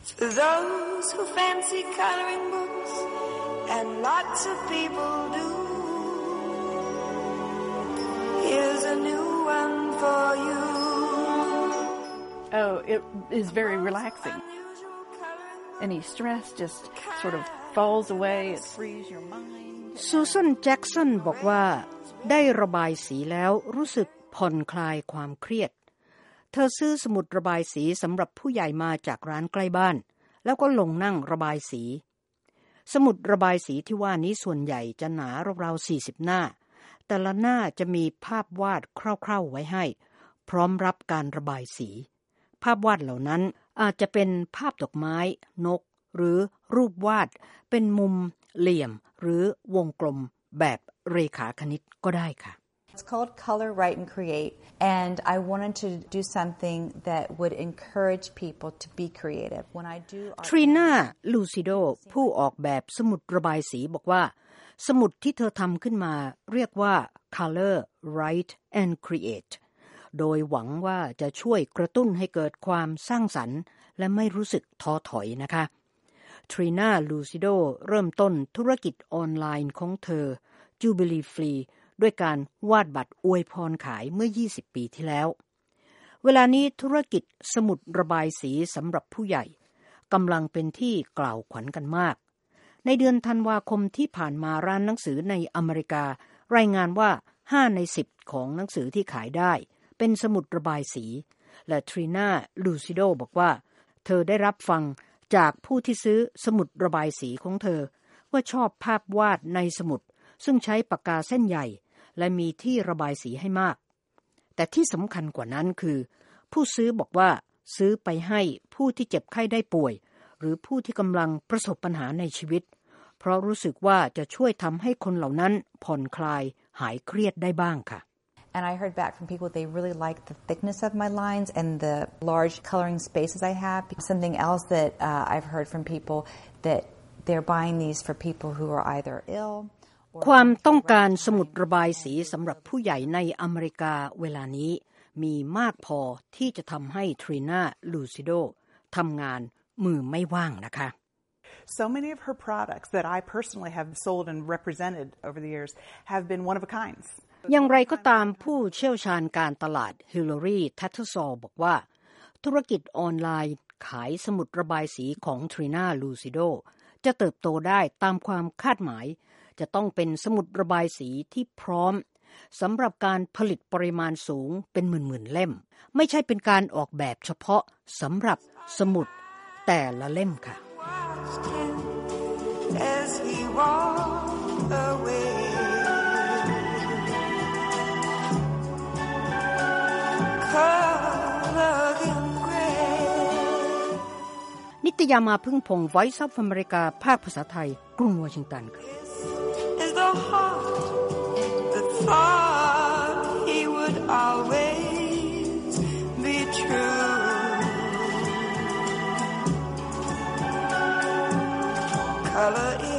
For those who fancy coloring books, and lots of people do, here's a new one for you. Oh, it is very relaxing. Any stress just sort of falls away. It frees your mind. Susan Jackson บอกว่าได้ระบายสีแล้วรู้สึกผ่อนคลายความเครียดเธอซื้อสมุดระบายสีสำหรับผู้ใหญ่มาจากร้านใกล้บ้านแล้วก็ลงนั่งระบายสีสมุดระบายสีที่ว่านี้ส่วนใหญ่จะหนาราวๆ40หน้าแต่ละหน้าจะมีภาพวาดคร่าวๆไว้ให้พร้อมรับการระบายสีภาพวาดเหล่านั้นอาจจะเป็นภาพดอกไม้นกหรือรูปวาดเป็นมุมเหลี่ยมหรือวงกลมแบบเรขาคณิตก็ได้ค่ะ It's called Color, Write, and Create, and I wanted to do something that would encourage people to be creative. When I do Trina Lucido ผู้ออกแบบสมุดระบายสีบอกว่าสมุดที่เธอทำขึ้นมาเรียกว่า Color, Write, and Create โดยหวังว่าจะช่วยกระตุ้นให้เกิดความสร้างสรรค์และไม่รู้สึกท้อถอยนะคะ Trina Lucido เริ่มต้นธุรกิจออนไลน์ของเธอ Jubilee Freeด้วยการวาดบัตรอวยพรขายเมื่อ20ปีที่แล้วเวลานี้ธุรกิจสมุดระบายสีสำหรับผู้ใหญ่กำลังเป็นที่กล่าวขวัญกันมากในเดือนธันวาคมที่ผ่านมาร้านหนังสือในอเมริการายงานว่า5ใน10ของหนังสือที่ขายได้เป็นสมุดระบายสีและทรีนาลูซิโดบอกว่าเธอได้รับฟังจากผู้ที่ซื้อสมุดระบายสีของเธอว่าชอบภาพวาดในสมุดซึ่งใช้ปากกาเส้นใหญ่และมีที่ระบายสีให้มากแต่ที่สำคัญกว่านั้นคือผู้ซื้อบอกว่าซื้อไปให้ผู้ที่เจ็บไข้ได้ป่วยหรือผู้ที่กำลังประสบปัญหาในชีวิตเพราะรู้สึกว่าจะช่วยทำให้คนเหล่านั้นผ่อนคลายหายเครียดได้บ้างค่ะ And I heard back from people they really like the thickness of my lines and the large coloring spaces I have. Something else that I've heard from people that they're buying these for people who are either ill ความต้องการสมุดระบายสีสำหรับผู้ใหญ่ในอเมริกาเวลานี้มีมากพอที่จะทำให้ทรีนาลูซิโดทำงานมือไม่ว่างนะคะ So many of her products that I personally have sold and represented over the years have been one of a kind. อย่างไรก็ตามผู้เชี่ยวชาญการตลาดฮิลลารีทัตเทอร์ซอลบอกว่าธุรกิจออนไลน์ขายสมุดระบายสีของทรีนาลูซิโดจะเติบโตได้ตามความคาดหมายจะต้องเป็นสมุดระบายสีที่พร้อมสำหรับการผลิตปริมาณสูงเป็นหมื่นๆเล่มไม่ใช่เป็นการออกแบบเฉพาะสำหรับสมุดแต่ละเล่มค่ะนิตยามาพึ่งพงศ์ Voice of America ภาคภาษาไทยกรุงวอชิงตันค่ะ The heart that thought he would always be true. Color